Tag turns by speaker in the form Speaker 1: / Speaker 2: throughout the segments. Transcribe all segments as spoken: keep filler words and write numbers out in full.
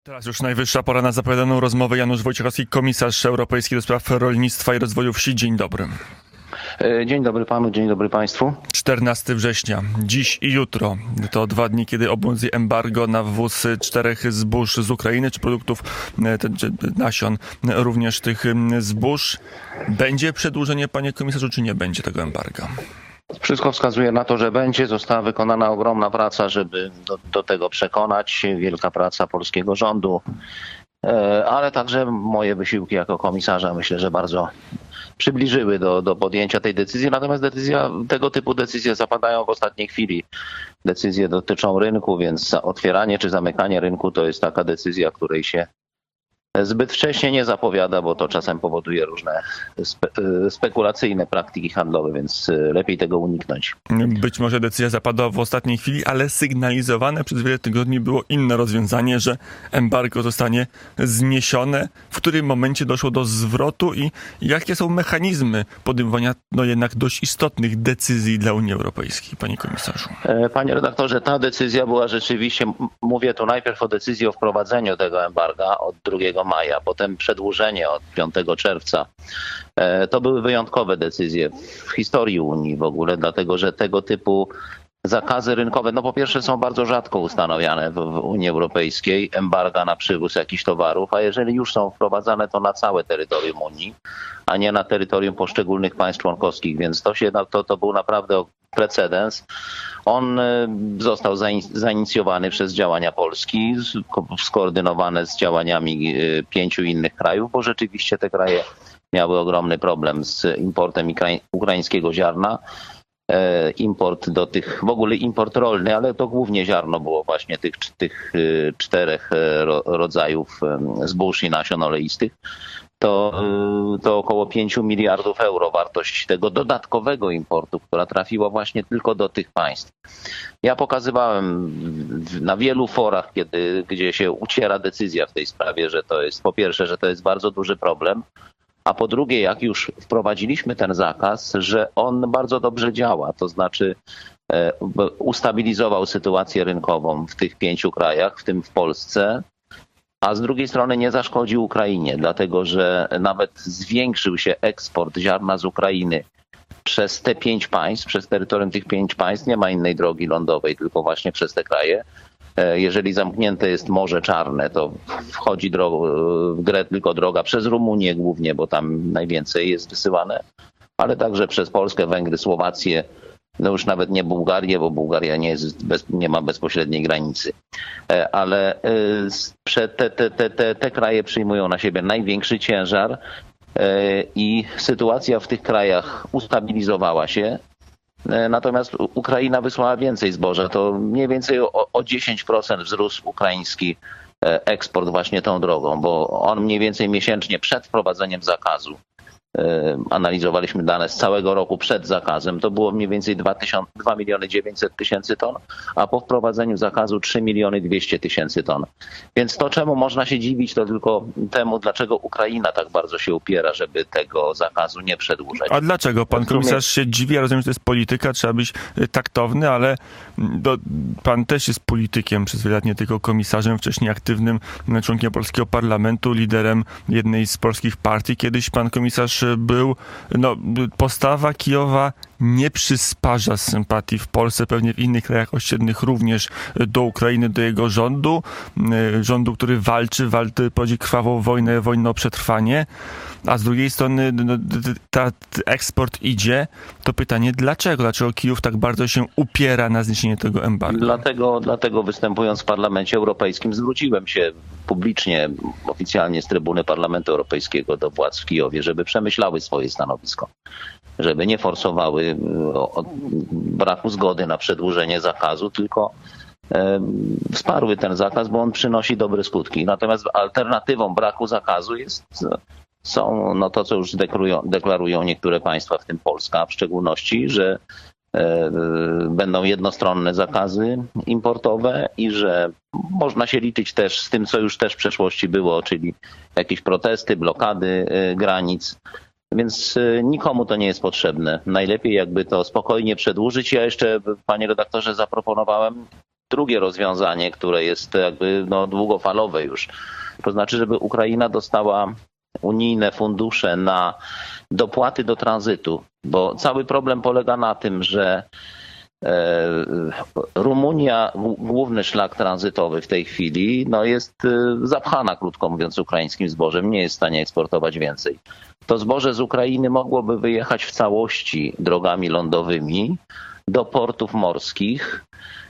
Speaker 1: Teraz już najwyższa pora na zapowiadaną rozmowę. Janusz Wojciechowski, komisarz europejski do spraw rolnictwa i rozwoju wsi. Dzień dobry.
Speaker 2: Dzień dobry panu, dzień dobry państwu.
Speaker 1: czternastego września, dziś i jutro. To dwa dni, kiedy obowiązuje embargo na wwóz czterech zbóż z Ukrainy, czy produktów, czy nasion również tych zbóż. Będzie przedłużenie, panie komisarzu, czy nie będzie tego embarga?
Speaker 2: Wszystko wskazuje na to, że będzie. Została wykonana ogromna praca, żeby do, do tego przekonać. Wielka praca polskiego rządu, ale także moje wysiłki jako komisarza myślę, że bardzo przybliżyły do, do podjęcia tej decyzji. Natomiast decyzja, tego typu decyzje zapadają w ostatniej chwili. Decyzje dotyczą rynku, więc otwieranie czy zamykanie rynku to jest taka decyzja, której się zbyt wcześnie nie zapowiada, bo to czasem powoduje różne spe spekulacyjne praktyki handlowe, więc lepiej tego uniknąć.
Speaker 1: Być może decyzja zapadła w ostatniej chwili, ale sygnalizowane przez wiele tygodni było inne rozwiązanie, że embargo zostanie zniesione. W którym momencie doszło do zwrotu i jakie są mechanizmy podejmowania no jednak dość istotnych decyzji dla Unii Europejskiej, panie komisarzu?
Speaker 2: Panie redaktorze, ta decyzja była rzeczywiście, mówię tu najpierw o decyzji o wprowadzeniu tego embarga od drugiego maja, potem przedłużenie od piątego czerwca. To były wyjątkowe decyzje w historii Unii w ogóle, dlatego że tego typu zakazy rynkowe, no po pierwsze są bardzo rzadko ustanawiane w, w Unii Europejskiej, embarga na przywóz jakichś towarów, a jeżeli już są wprowadzane, to na całe terytorium Unii, a nie na terytorium poszczególnych państw członkowskich, więc to, się, to, to był naprawdę precedens. On został zainicjowany przez działania Polski, skoordynowane z działaniami pięciu innych krajów, bo rzeczywiście te kraje miały ogromny problem z importem ukraińskiego ziarna. Import do tych, w ogóle import rolny, ale to głównie ziarno było właśnie tych, tych czterech rodzajów zbóż i nasion oleistych. To, to około pięciu miliardów euro wartość tego dodatkowego importu, która trafiła właśnie tylko do tych państw. Ja pokazywałem na wielu forach, kiedy, gdzie się uciera decyzja w tej sprawie, że to jest po pierwsze, że to jest bardzo duży problem, a po drugie, jak już wprowadziliśmy ten zakaz, że on bardzo dobrze działa, to znaczy ustabilizował sytuację rynkową w tych pięciu krajach, w tym w Polsce, a z drugiej strony nie zaszkodził Ukrainie, dlatego że nawet zwiększył się eksport ziarna z Ukrainy przez te pięć państw, przez terytorium tych pięć państw. Nie ma innej drogi lądowej, tylko właśnie przez te kraje. Jeżeli zamknięte jest Morze Czarne, to wchodzi w grę tylko droga przez Rumunię głównie, bo tam najwięcej jest wysyłane, ale także przez Polskę, Węgry, Słowację, no już nawet nie Bułgarię, bo Bułgaria nie, jest bez, nie ma bezpośredniej granicy. Ale te, te, te, te, te kraje przyjmują na siebie największy ciężar i sytuacja w tych krajach ustabilizowała się. Natomiast Ukraina wysłała więcej zboża. To mniej więcej o, o dziesięć procent wzrósł ukraiński eksport właśnie tą drogą, bo on mniej więcej miesięcznie przed wprowadzeniem zakazu, analizowaliśmy dane z całego roku przed zakazem, to było mniej więcej dwa miliony dziewięćset tysięcy ton, a po wprowadzeniu zakazu trzy miliony dwieście tysięcy ton. Więc to, czemu można się dziwić, to tylko temu, dlaczego Ukraina tak bardzo się upiera, żeby tego zakazu nie przedłużać.
Speaker 1: A dlaczego pan komisarz się dziwi? Ja rozumiem, że to jest polityka, trzeba być taktowny, ale do, pan też jest politykiem przez wiele lat, nie tylko komisarzem, wcześniej aktywnym członkiem polskiego parlamentu, liderem jednej z polskich partii. Kiedyś pan komisarz był, no, postawa Kijowa nie przysparza sympatii w Polsce, pewnie w innych krajach ościennych również do Ukrainy, do jego rządu. Rządu, który walczy, walczy, prowadzi krwawą wojnę, wojnę o przetrwanie, a z drugiej strony no, ta, eksport idzie. To pytanie, dlaczego? Dlaczego Kijów tak bardzo się upiera na zniesienie tego embarga?
Speaker 2: Dlatego, dlatego występując w Parlamencie Europejskim zwróciłem się publicznie, oficjalnie z trybuny Parlamentu Europejskiego do władz w Kijowie, żeby przemyślały swoje stanowisko, żeby nie forsowały braku zgody na przedłużenie zakazu, tylko wsparły ten zakaz, bo on przynosi dobre skutki. Natomiast alternatywą braku zakazu jest, są no to, co już deklarują, deklarują niektóre państwa, w tym Polska w szczególności, że będą jednostronne zakazy importowe i że można się liczyć też z tym, co już też w przeszłości było, czyli jakieś protesty, blokady granic. Więc nikomu to nie jest potrzebne. Najlepiej jakby to spokojnie przedłużyć. Ja jeszcze, panie redaktorze, zaproponowałem drugie rozwiązanie, które jest jakby no, długofalowe już. To znaczy, żeby Ukraina dostała unijne fundusze na dopłaty do tranzytu, bo cały problem polega na tym, że Rumunia, główny szlak tranzytowy w tej chwili, no jest zapchana, krótko mówiąc, ukraińskim zbożem, nie jest w stanie eksportować więcej. To zboże z Ukrainy mogłoby wyjechać w całości drogami lądowymi do portów morskich.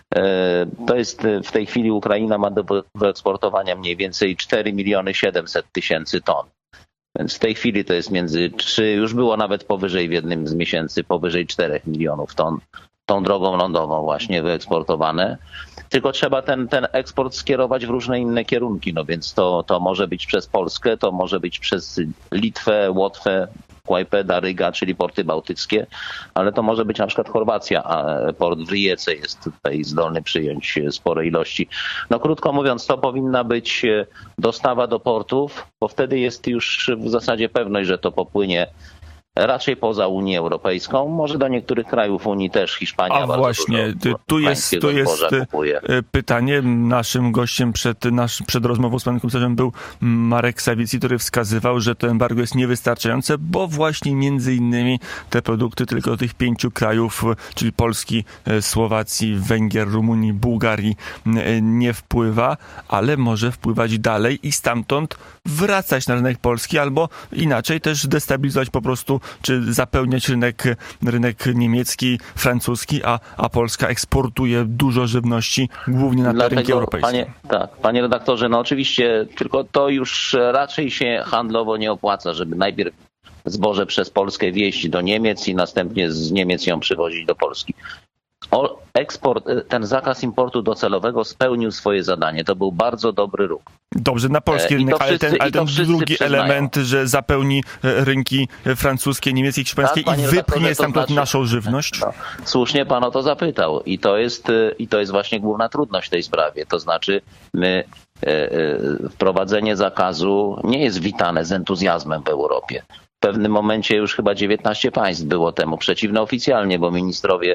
Speaker 2: To jest w tej chwili Ukraina ma do wyeksportowania mniej więcej cztery miliony siedemset tysięcy ton. Więc w tej chwili to jest między trzy, już było nawet powyżej w jednym z miesięcy, powyżej czterech milionów ton tą drogą lądową właśnie wyeksportowane. Tylko trzeba ten, ten eksport skierować w różne inne kierunki. No więc to, to może być przez Polskę, to może być przez Litwę, Łotwę, Kłajpeda, Ryga, czyli porty bałtyckie, ale to może być na przykład Chorwacja, a port w Rijece jest tutaj zdolny przyjąć spore ilości. No krótko mówiąc, to powinna być dostawa do portów, bo wtedy jest już w zasadzie pewność, że to popłynie raczej poza Unię Europejską, może do niektórych krajów Unii też, Hiszpania.
Speaker 1: A właśnie,
Speaker 2: dużo
Speaker 1: tu jest, tu jest pytanie. Naszym gościem przed, nasz, przed rozmową z panem komisarzem był Marek Sawicki, który wskazywał, że to embargo jest niewystarczające, bo właśnie między innymi te produkty tylko tych pięciu krajów, czyli Polski, Słowacji, Węgier, Rumunii, Bułgarii nie wpływa, ale może wpływać dalej i stamtąd wracać na rynek polski, albo inaczej też destabilizować po prostu, czy zapełniać rynek, rynek niemiecki, francuski, a, a Polska eksportuje dużo żywności, głównie na te rynki europejskie.
Speaker 2: Panie, tak, panie redaktorze, no oczywiście, tylko to już raczej się handlowo nie opłaca, żeby najpierw zboże przez Polskę wieźć do Niemiec i następnie z Niemiec ją przywozić do Polski. O, eksport, ten zakaz importu docelowego spełnił swoje zadanie. To był bardzo dobry ruch.
Speaker 1: Dobrze, na polski rynek, ale ten, ale ten drugi przyznają. element, że zapełni rynki francuskie, niemieckie, hiszpańskie tak, i wypchnie stamtąd znaczy, naszą żywność?
Speaker 2: No, słusznie pan o to zapytał i to jest, i to jest właśnie główna trudność w tej sprawie. To znaczy my wprowadzenie zakazu nie jest witane z entuzjazmem w Europie. W pewnym momencie już chyba dziewiętnaście państw było temu przeciwne oficjalnie, bo ministrowie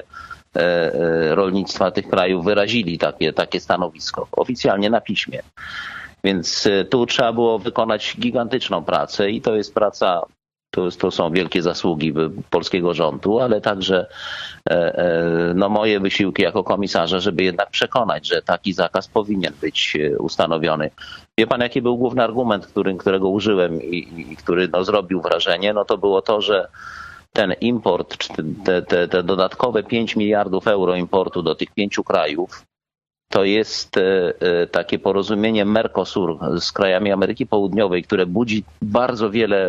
Speaker 2: rolnictwa tych krajów wyrazili takie, takie stanowisko oficjalnie na piśmie. Więc tu trzeba było wykonać gigantyczną pracę i to jest praca, to, to są wielkie zasługi polskiego rządu, ale także no, moje wysiłki jako komisarza, żeby jednak przekonać, że taki zakaz powinien być ustanowiony. Wie pan, jaki był główny argument, który, którego użyłem i, i który no, zrobił wrażenie? No to było to, że ten import, te, te, te dodatkowe pięć miliardów euro importu do tych pięciu krajów, to jest takie porozumienie Mercosur z krajami Ameryki Południowej, które budzi bardzo wiele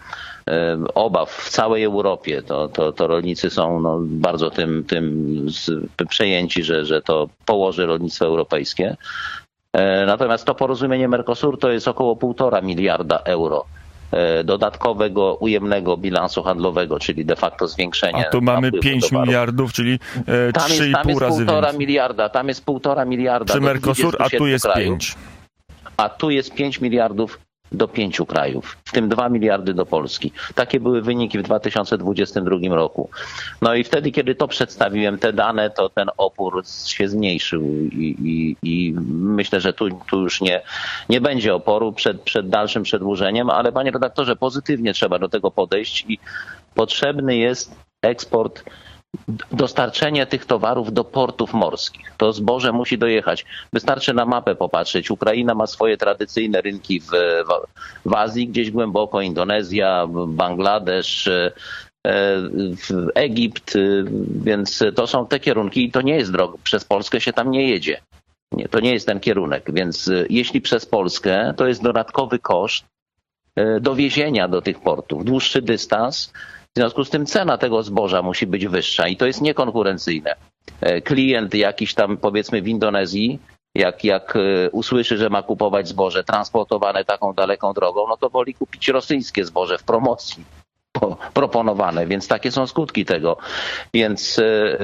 Speaker 2: obaw w całej Europie. To, to, to rolnicy są no, bardzo tym, tym przejęci, że, że to położy rolnictwo europejskie. Natomiast to porozumienie Mercosur to jest około półtora miliarda euro dodatkowego, ujemnego bilansu handlowego, czyli de facto zwiększenie.
Speaker 1: A tu mamy pięć miliardów, czyli trzy i pół razy
Speaker 2: więcej. Miliarda, tam jest półtora miliarda.
Speaker 1: Przy Mercosur, a tu jest pięć.
Speaker 2: A tu jest pięć miliardów do pięciu krajów, w tym dwa miliardy do Polski. Takie były wyniki w dwa tysiące dwudziestym drugim roku. No i wtedy, kiedy to przedstawiłem, te dane, to ten opór się zmniejszył i, i, i myślę, że tu, tu już nie, nie będzie oporu przed, przed dalszym przedłużeniem, ale panie redaktorze, pozytywnie trzeba do tego podejść i potrzebny jest eksport, dostarczenie tych towarów do portów morskich. To zboże musi dojechać. Wystarczy na mapę popatrzeć. Ukraina ma swoje tradycyjne rynki w, w, w Azji, gdzieś głęboko, Indonezja, Bangladesz, w Egipt, więc to są te kierunki i to nie jest droga. Przez Polskę się tam nie jedzie. Nie, to nie jest ten kierunek, więc jeśli przez Polskę, to jest dodatkowy koszt dowiezienia do tych portów. Dłuższy dystans. W związku z tym cena tego zboża musi być wyższa i to jest niekonkurencyjne. Klient jakiś tam, powiedzmy w Indonezji, jak, jak usłyszy, że ma kupować zboże transportowane taką daleką drogą, no to woli kupić rosyjskie zboże w promocji proponowane, więc takie są skutki tego. Więc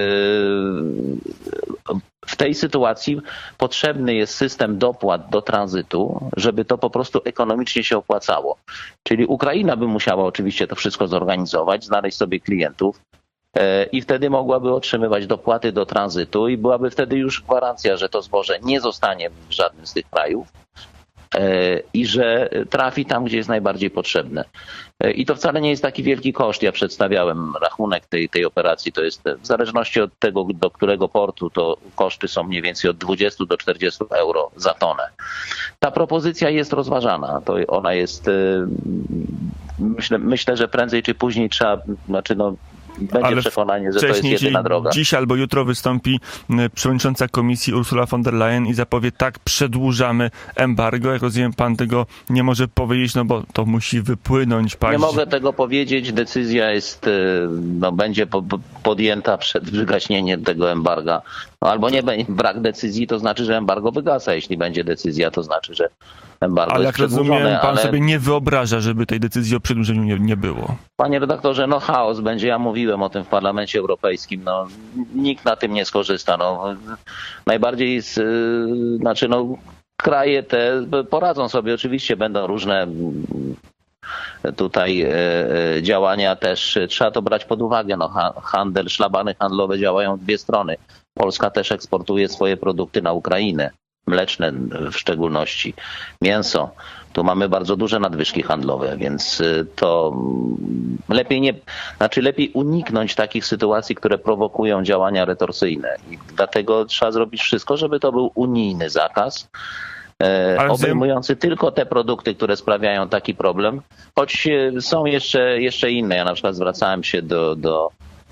Speaker 2: w tej sytuacji potrzebny jest system dopłat do tranzytu, żeby to po prostu ekonomicznie się opłacało. Czyli Ukraina by musiała oczywiście to wszystko zorganizować, znaleźć sobie klientów. i wtedy mogłaby otrzymywać dopłaty do tranzytu i byłaby wtedy już gwarancja, że to zboże nie zostanie w żadnym z tych krajów i że trafi tam, gdzie jest najbardziej potrzebne. I to wcale nie jest taki wielki koszt. Ja przedstawiałem rachunek tej, tej operacji. To jest w zależności od tego, do którego portu, to koszty są mniej więcej od dwudziestu do czterdziestu euro za tonę. Ta propozycja jest rozważana. To ona jest, myślę, myślę, że prędzej czy później trzeba, znaczy no, będzie
Speaker 1: ale
Speaker 2: przekonanie, że to jest jedyna droga.
Speaker 1: Dziś albo jutro wystąpi przewodnicząca komisji Ursula von der Leyen i zapowie, tak, przedłużamy embargo. Jak rozumiem, pan tego nie może powiedzieć, no bo to musi wypłynąć. Paź...
Speaker 2: Nie mogę tego powiedzieć. Decyzja jest, no, będzie podjęta przed wygaśnieniem tego embarga. No, albo nie będzie brak decyzji, to znaczy, że embargo wygasa. Jeśli będzie decyzja, to znaczy, że embargo
Speaker 1: ale
Speaker 2: jest
Speaker 1: jak rozumiem, pan
Speaker 2: ale...
Speaker 1: sobie nie wyobraża, żeby tej decyzji o przedłużeniu nie, nie było.
Speaker 2: Panie redaktorze, no chaos będzie. Ja mówiłem o tym w Parlamencie Europejskim. No, nikt na tym nie skorzysta. No, najbardziej z, znaczy, no, kraje te poradzą sobie. Oczywiście będą różne tutaj działania też. Trzeba to brać pod uwagę. No, handel, szlabany handlowe działają w dwie strony. Polska też eksportuje swoje produkty na Ukrainę. Mleczne w szczególności, mięso. Tu mamy bardzo duże nadwyżki handlowe, więc to lepiej nie, znaczy lepiej uniknąć takich sytuacji, które prowokują działania retorsyjne. I dlatego trzeba zrobić wszystko, żeby to był unijny zakaz, e, obejmujący tylko te produkty, które sprawiają taki problem, choć są jeszcze, jeszcze inne. Ja na przykład zwracałem się do, do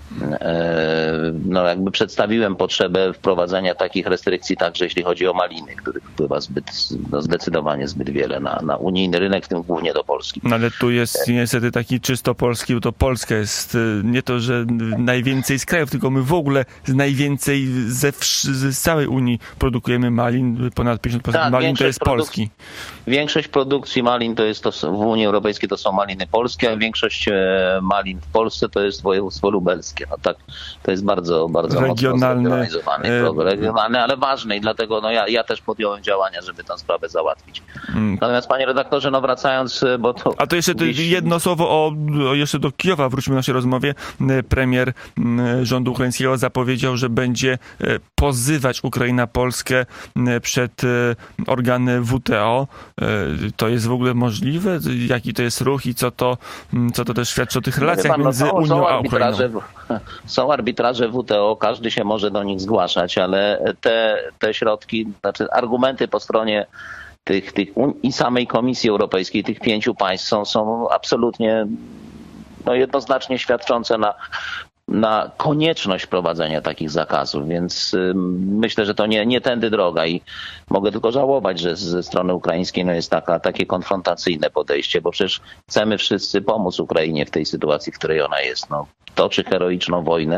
Speaker 2: no jakby przedstawiłem potrzebę wprowadzenia takich restrykcji także jeśli chodzi o maliny, których wpływa zbyt, no zdecydowanie zbyt wiele na, na unijny rynek, w tym głównie do Polski.
Speaker 1: No ale tu jest niestety taki czysto polski, bo to Polska jest nie to, że najwięcej z krajów, tylko my w ogóle najwięcej ze, z całej Unii produkujemy malin, ponad pięćdziesiąt procent tak, malin to jest Polski.
Speaker 2: Większość produkcji malin to jest to, w Unii Europejskiej to są maliny polskie, a większość malin w Polsce to jest województwo lubelskie. No tak, to jest bardzo, bardzo
Speaker 1: regionalny,
Speaker 2: mocno zorganizowany program, regionalny, ale ważny i dlatego no, ja, ja też podjąłem działania, żeby tę sprawę załatwić. Hmm. Natomiast panie redaktorze, no wracając, bo to...
Speaker 1: A to jeszcze to jedno słowo o, o jeszcze do Kijowa, wróćmy w naszej rozmowie. Premier rządu ukraińskiego zapowiedział, że będzie pozywać Ukraina Polskę przed organy W T O. To jest w ogóle możliwe? Jaki to jest ruch i co to, co to też świadczy o tych relacjach pan, między no, są, Unią są a Ukrainą?
Speaker 2: Są arbitraże W T O, każdy się może do nich zgłaszać, ale te, te środki, znaczy argumenty po stronie tych, tych i samej Komisji Europejskiej, tych pięciu państw są, są absolutnie no, jednoznacznie świadczące na, na konieczność wprowadzenia takich zakazów, więc y, myślę, że to nie, nie tędy droga i mogę tylko żałować, że ze strony ukraińskiej no, jest taka, takie konfrontacyjne podejście, bo przecież chcemy wszyscy pomóc Ukrainie w tej sytuacji, w której ona jest. No, toczy heroiczną wojnę,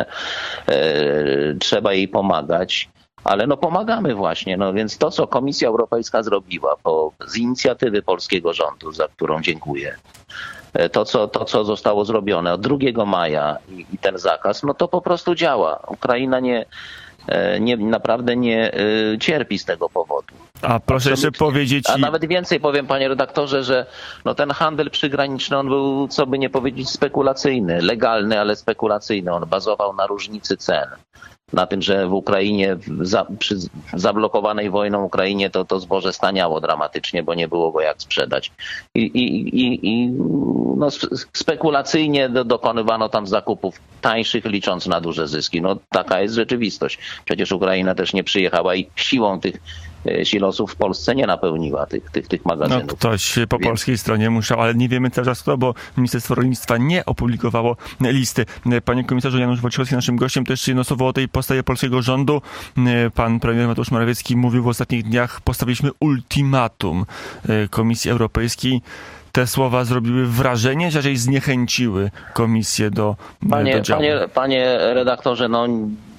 Speaker 2: y, trzeba jej pomagać. Ale no pomagamy właśnie, no więc to, co Komisja Europejska zrobiła po, z inicjatywy polskiego rządu, za którą dziękuję, to co, to, co zostało zrobione od drugiego maja i, i ten zakaz, no to po prostu działa. Ukraina nie, nie, naprawdę nie cierpi z tego powodu.
Speaker 1: A proszę jeszcze powiedzieć...
Speaker 2: A nawet więcej powiem, panie redaktorze, że no ten handel przygraniczny, on był, co by nie powiedzieć, spekulacyjny, legalny, ale spekulacyjny. On bazował na różnicy cen. Na tym, że w Ukrainie, za, przy zablokowanej wojną Ukrainie to, to zboże staniało dramatycznie, bo nie było go jak sprzedać. I, i, i, i no, spekulacyjnie do, dokonywano tam zakupów tańszych, licząc na duże zyski. No taka jest rzeczywistość. Przecież Ukraina też nie przyjechała i siłą tych silosów w Polsce nie napełniła tych, tych, tych magazynów.
Speaker 1: No ktoś po Więc... polskiej stronie musiał, ale nie wiemy cały czas kto, bo Ministerstwo Rolnictwa nie opublikowało listy. Panie komisarzu, Janusz Wojciechowski, naszym gościem, też jedno słowo o tej postawie polskiego rządu. Pan premier Mateusz Morawiecki mówił w ostatnich dniach, postawiliśmy ultimatum Komisji Europejskiej. Te słowa zrobiły wrażenie, że raczej zniechęciły Komisję do,
Speaker 2: panie,
Speaker 1: do działu.
Speaker 2: Panie, panie redaktorze, no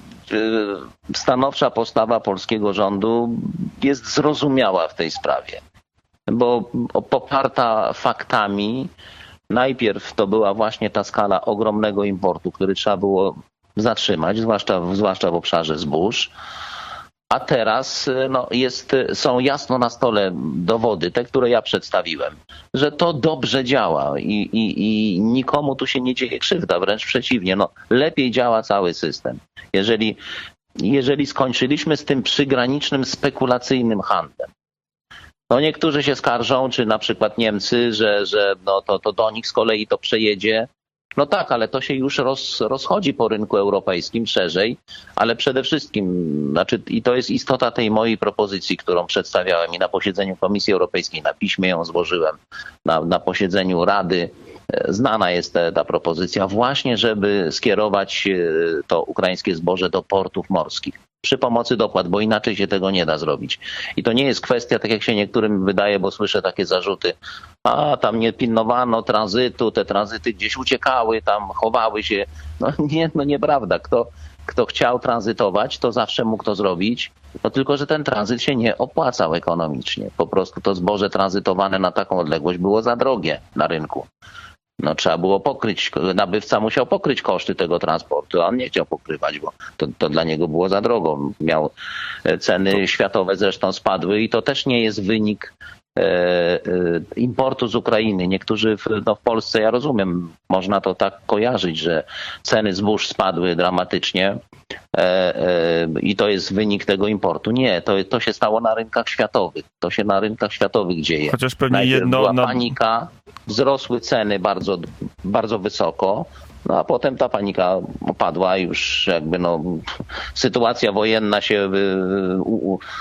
Speaker 2: stanowcza postawa polskiego rządu jest zrozumiała w tej sprawie, bo poparta faktami. Najpierw to była właśnie ta skala ogromnego importu, który trzeba było zatrzymać, zwłaszcza, zwłaszcza w obszarze zbóż. A teraz no, jest, są jasno na stole dowody, te, które ja przedstawiłem, że to dobrze działa i, i, i nikomu tu się nie dzieje krzywda, wręcz przeciwnie. No, lepiej działa cały system. Jeżeli, jeżeli skończyliśmy z tym przygranicznym, spekulacyjnym handlem, no niektórzy się skarżą, czy na przykład Niemcy, że, że no to, to do nich z kolei to przejedzie. No tak, ale to się już roz, rozchodzi po rynku europejskim szerzej, ale przede wszystkim, znaczy, i to jest istota tej mojej propozycji, którą przedstawiałem i na posiedzeniu Komisji Europejskiej, na piśmie ją złożyłem, na, na posiedzeniu Rady. Znana jest ta, ta propozycja właśnie, żeby skierować to ukraińskie zboże do portów morskich przy pomocy dopłat, bo inaczej się tego nie da zrobić. I to nie jest kwestia, tak jak się niektórym wydaje, bo słyszę takie zarzuty, a tam nie pilnowano tranzytu, te tranzyty gdzieś uciekały, tam chowały się. No nie, no nieprawda. Kto, kto chciał tranzytować, to zawsze mógł to zrobić, no tylko, że ten tranzyt się nie opłacał ekonomicznie. Po prostu to zboże tranzytowane na taką odległość było za drogie na rynku. No trzeba było pokryć, nabywca musiał pokryć koszty tego transportu, a on nie chciał pokrywać, bo to, to dla niego było za drogo. Miał ceny światowe zresztą spadły i to też nie jest wynik e, e, importu z Ukrainy. Niektórzy w, no w Polsce, ja rozumiem, można to tak kojarzyć, że ceny zbóż spadły dramatycznie e, e, i to jest wynik tego importu. Nie, to, to się stało na rynkach światowych. To się na rynkach światowych dzieje.
Speaker 1: Chociaż pewnie
Speaker 2: Najpierw
Speaker 1: jedno...
Speaker 2: była
Speaker 1: na...
Speaker 2: panika, wzrosły ceny bardzo, bardzo wysoko, no a potem ta panika opadła i już jakby no sytuacja wojenna się u, u,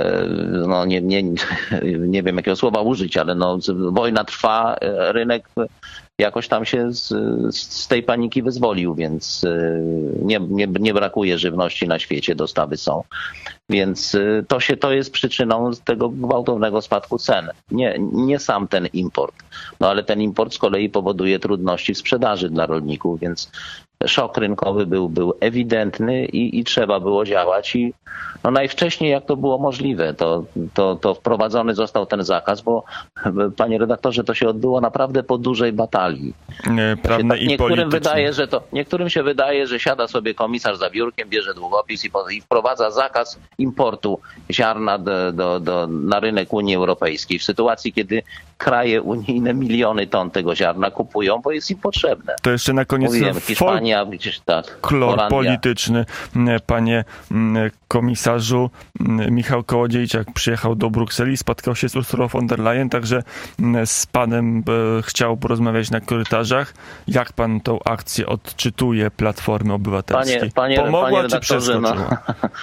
Speaker 2: no nie, nie, nie wiem jakiego słowa użyć, ale no wojna trwa, rynek jakoś tam się z, z tej paniki wyzwolił, więc nie, nie, nie brakuje żywności na świecie, dostawy są. Więc to, się, to jest przyczyną tego gwałtownego spadku cen. Nie, nie sam ten import, no ale ten import z kolei powoduje trudności w sprzedaży dla rolników, więc szok rynkowy był, był ewidentny i, i trzeba było działać. I no najwcześniej jak to było możliwe, to, to, to wprowadzony został ten zakaz, bo panie redaktorze, to się odbyło naprawdę po dużej batalii.
Speaker 1: Prawne
Speaker 2: tak,
Speaker 1: i
Speaker 2: niektórym
Speaker 1: polityczne.
Speaker 2: wydaje, że to, niektórym się wydaje, że siada sobie komisarz za biurkiem, bierze długopis i, i wprowadza zakaz importu ziarna do, do, do, na rynek Unii Europejskiej w sytuacji, kiedy kraje unijne miliony ton tego ziarna kupują, bo jest im potrzebne.
Speaker 1: To jeszcze na koniec
Speaker 2: Mówiłem, Hiszpania, gdzieś tak,
Speaker 1: kolor
Speaker 2: Holandia.
Speaker 1: polityczny. Panie komisarzu, Michał Kołodziejczak przyjechał do Brukseli, spotkał się z Ursulą von der Leyen, także z panem chciał porozmawiać na korytarzach. Jak pan tą akcję odczytuje Platformy Obywatelskiej?
Speaker 2: Panie, panie,
Speaker 1: Pomogła
Speaker 2: panie
Speaker 1: czy
Speaker 2: redaktorze, no,
Speaker 1: przeskoczyła?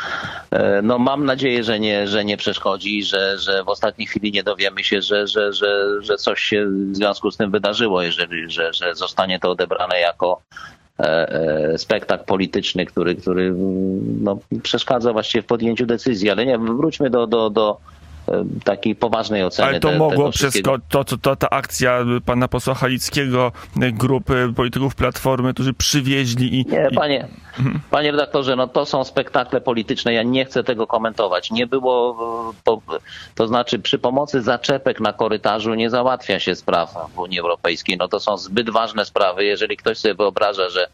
Speaker 2: no mam nadzieję, że nie, że nie przeszkodzi, że, że w ostatniej chwili nie dowiemy się, że, że, że, że coś się w związku z tym wydarzyło, jeżeli że, że zostanie to odebrane jako spektakl polityczny, który, który no, przeszkadza właściwie w podjęciu decyzji. Ale nie, wróćmy do, do, do takiej poważnej oceny.
Speaker 1: Ale to
Speaker 2: te,
Speaker 1: mogło
Speaker 2: wszystkiego.
Speaker 1: to, to, to ta akcja pana posła Halickiego, grupy polityków Platformy, którzy przywieźli i...
Speaker 2: Nie,
Speaker 1: i...
Speaker 2: panie, panie redaktorze, no to są spektakle polityczne, ja nie chcę tego komentować. Nie było, to, to znaczy przy pomocy zaczepek na korytarzu nie załatwia się spraw w Unii Europejskiej. No to są zbyt ważne sprawy. Jeżeli ktoś sobie wyobraża, że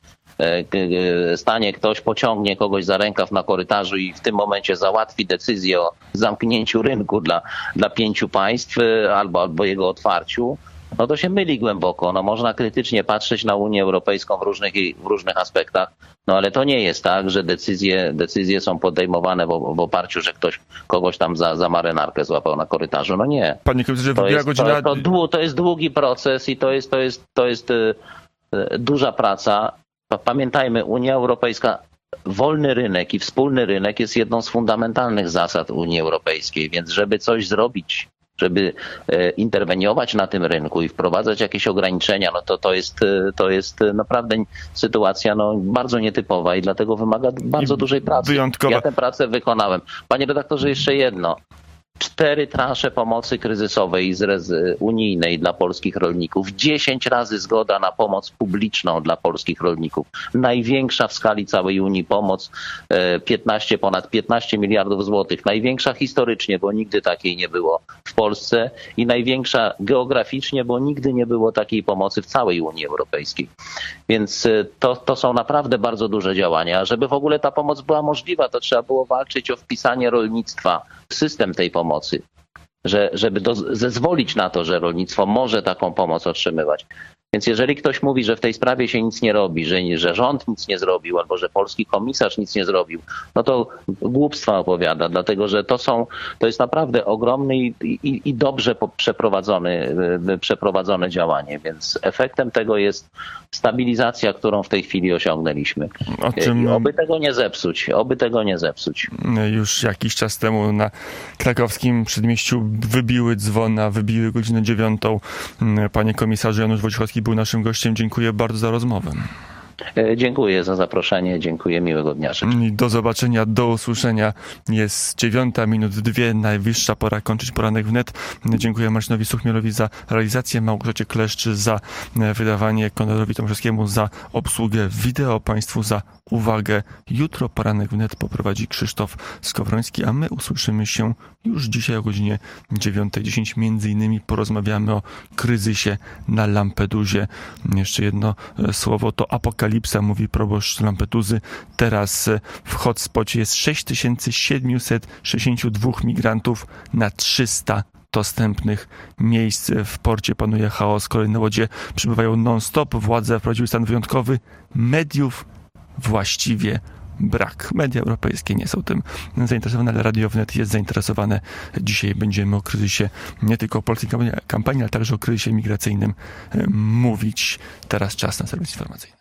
Speaker 2: stanie ktoś, pociągnie kogoś za rękaw na korytarzu i w tym momencie załatwi decyzję o zamknięciu rynku dla, dla pięciu państw albo, albo jego otwarciu, no to się myli głęboko. No można krytycznie patrzeć na Unię Europejską w różnych, w różnych aspektach, no ale to nie jest tak, że decyzje, decyzje są podejmowane w, w oparciu, że ktoś kogoś tam za, za marynarkę złapał na korytarzu. No nie.
Speaker 1: Panie komisarzu,
Speaker 2: to, jest,
Speaker 1: godzina...
Speaker 2: to, to, to jest długi proces i to jest, to jest, to jest, to jest duża praca. Pamiętajmy, Unia Europejska, wolny rynek i wspólny rynek jest jedną z fundamentalnych zasad Unii Europejskiej, więc żeby coś zrobić, żeby interweniować na tym rynku i wprowadzać jakieś ograniczenia, no to to jest, to jest naprawdę sytuacja no, bardzo nietypowa i dlatego wymaga bardzo I dużej pracy.
Speaker 1: Wyjątkowa.
Speaker 2: Ja tę pracę wykonałem. Panie redaktorze, jeszcze jedno. cztery transze pomocy kryzysowej z, z unijnej dla polskich rolników, dziesięć razy zgoda na pomoc publiczną dla polskich rolników. Największa w skali całej Unii pomoc, piętnaście, ponad piętnaście miliardów złotych. Największa historycznie, bo nigdy takiej nie było w Polsce i największa geograficznie, bo nigdy nie było takiej pomocy w całej Unii Europejskiej. Więc to, to są naprawdę bardzo duże działania. Żeby w ogóle ta pomoc była możliwa, to trzeba było walczyć o wpisanie rolnictwa w system tej pomocy, że, żeby do, zezwolić na to, że rolnictwo może taką pomoc otrzymywać. Więc jeżeli ktoś mówi, że w tej sprawie się nic nie robi, że, że rząd nic nie zrobił, albo że polski komisarz nic nie zrobił, no to głupstwa opowiada, dlatego że to są, to jest naprawdę ogromne i, i, i dobrze przeprowadzone, przeprowadzone działanie, więc efektem tego jest stabilizacja, którą w tej chwili osiągnęliśmy. O czym... I oby tego nie zepsuć, oby tego nie zepsuć.
Speaker 1: Już jakiś czas temu na krakowskim przedmieściu wybiły dzwona, wybiły godzinę dziewiątą. Panie komisarzu, Janusz Wojciechowski był naszym gościem. Dziękuję bardzo za rozmowę.
Speaker 2: Dziękuję za zaproszenie, dziękuję, miłego dnia życzę.
Speaker 1: Do zobaczenia, do usłyszenia. Jest dziewiąta minut dwie, najwyższa pora kończyć poranek wnet. Dziękuję Marcinowi Suchmielowi za realizację, Małgorzacie Kleszczy za wydawanie, Konradowi Tomaszewskiemu za obsługę wideo, Państwu za uwagę. Jutro poranek wnet poprowadzi Krzysztof Skowroński, a my usłyszymy się już dzisiaj o godzinie dziewiąta dziesięć. Między innymi porozmawiamy o kryzysie na Lampedusie. Jeszcze jedno słowo to apokalipsa, mówi proboszcz Lampeduzy. Teraz w hotspocie jest sześć tysięcy siedemset sześćdziesiąt dwa migrantów na trzysta dostępnych miejsc. W porcie panuje chaos, kolejne łodzie przybywają non-stop. Władze wprowadziły stan wyjątkowy. Mediów właściwie brak. Media europejskie nie są tym zainteresowane, ale Radio Wnet jest zainteresowane. Dzisiaj będziemy o kryzysie nie tylko o polskiej kampanii, ale także o kryzysie migracyjnym mówić. Teraz czas na serwis informacyjny.